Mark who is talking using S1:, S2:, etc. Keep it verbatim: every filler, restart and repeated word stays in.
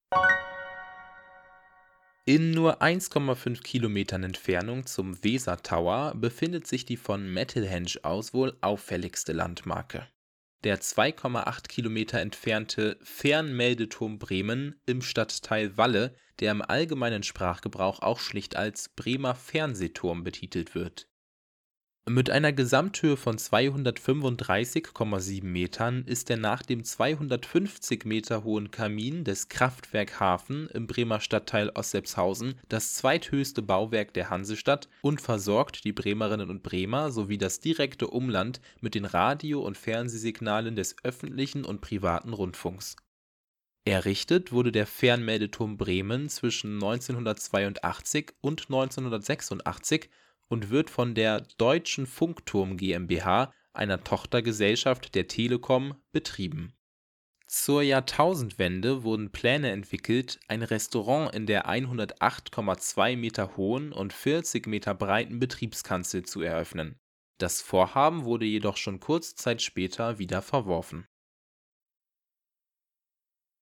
S1: In nur eins Komma fünf Kilometern Entfernung zum Weser Tower befindet sich die von Metelhenge aus wohl auffälligste Landmarke. Der zwei Komma acht Kilometer entfernte Fernmeldeturm Bremen im Stadtteil Walle, der im allgemeinen Sprachgebrauch auch schlicht als Bremer Fernsehturm betitelt wird. Mit einer Gesamthöhe von zweihundertfünfunddreißig Komma sieben Metern ist er nach dem zweihundertfünfzig Meter hohen Kamin des Kraftwerk Hafen im Bremer Stadtteil Ossepshausen das zweithöchste Bauwerk der Hansestadt und versorgt die Bremerinnen und Bremer sowie das direkte Umland mit den Radio- und Fernsehsignalen des öffentlichen und privaten Rundfunks. Errichtet wurde der Fernmeldeturm Bremen zwischen neunzehnhundertzweiundachtzig und neunzehnhundertsechsundachtzig und wird von der Deutschen Funkturm GmbH, einer Tochtergesellschaft der Telekom, betrieben. Zur Jahrtausendwende wurden Pläne entwickelt, ein Restaurant in der hundertacht Komma zwei Meter hohen und vierzig Meter breiten Betriebskanzel zu eröffnen. Das Vorhaben wurde jedoch schon kurze Zeit später wieder verworfen